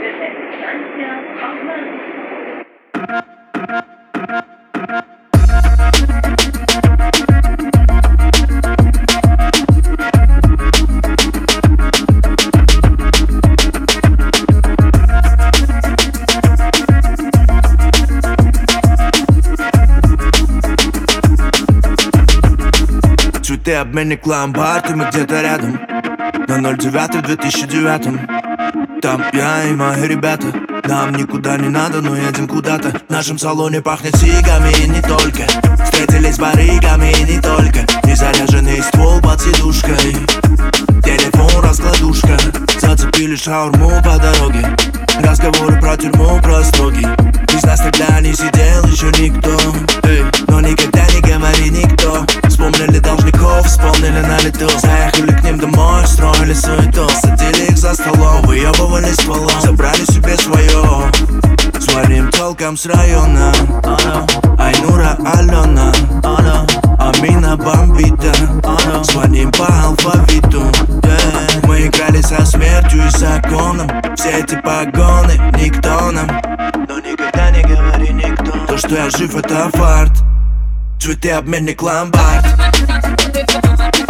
Цветы, обменник, ломбард, и мы где-то рядом. На 09 в 2009. Там я и мои ребята. Нам никуда не надо, но едем куда-то. В нашем салоне пахнет сигами и не только. Встретились с барыгами и не только. Незаряженный ствол под сидушкой. Телефон раскладушка. Зацепили шаурму по дороге. Разговоры про тюрьму, про строги. Из нас тогда не сидел еще никто. Но никогда не говори никто. Вспомнили должников, вспомнили на лету. Заехали к ним домой, строили суету. Садили их за столом, выебывали стволом. Забрали себе свое. Звоним толком с района. Айнура, Алена, Амина, Бомбита. Звоним по алфавиту. Мы играли со смертью и законом. Все эти погоны никто нам. Но никогда не говори никто. То, что я жив, это фарт. Цветы, обменник, ломбард.